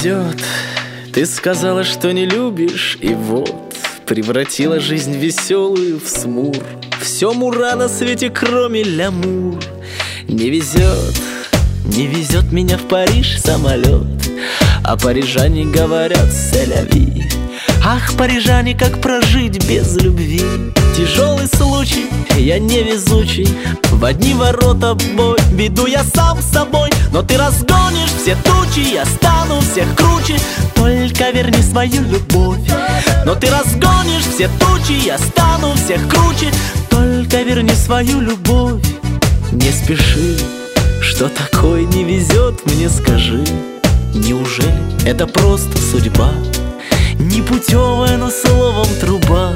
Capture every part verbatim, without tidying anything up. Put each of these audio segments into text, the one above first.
везет. Ты сказала, что не любишь, и вот превратила жизнь веселую в смур. Все мура на свете, кроме лямур. Не везет, не везет меня в Париж самолет, а парижане говорят «селяви». Ах, парижане, как прожить без любви? Тяжелый случай, я невезучий. В одни ворота бой, веду я сам с собой. Но ты разгонишь все тучи, я стану всех круче. Только верни свою любовь. Но ты разгонишь все тучи, я стану всех круче. Только верни свою любовь. Не спеши, что такое не везет мне, скажи. Неужели это просто судьба? Непутевая, но словом труба.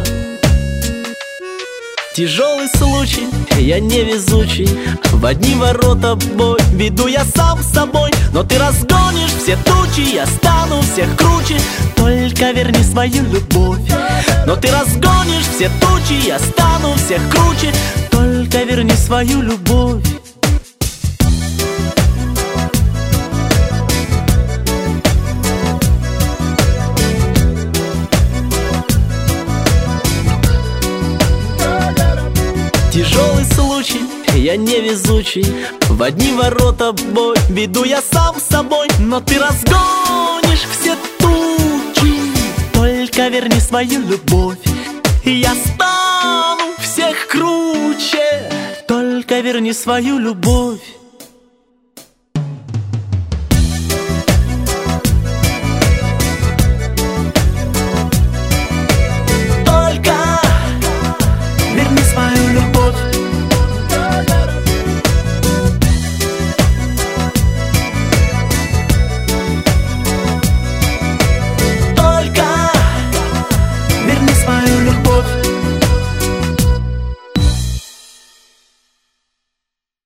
Тяжелый случай, я невезучий. В одни ворота бой, веду я сам с собой. Но ты разгонишь все тучи, я стану всех круче. Только верни свою любовь. Но ты разгонишь все тучи, я стану всех круче. Только верни свою любовь. Тяжелый случай, я невезучий. В одни ворота бой, веду я сам с собой. Но ты разгонишь все тучи. Только верни свою любовь, и я стану всех круче. Только верни свою любовь.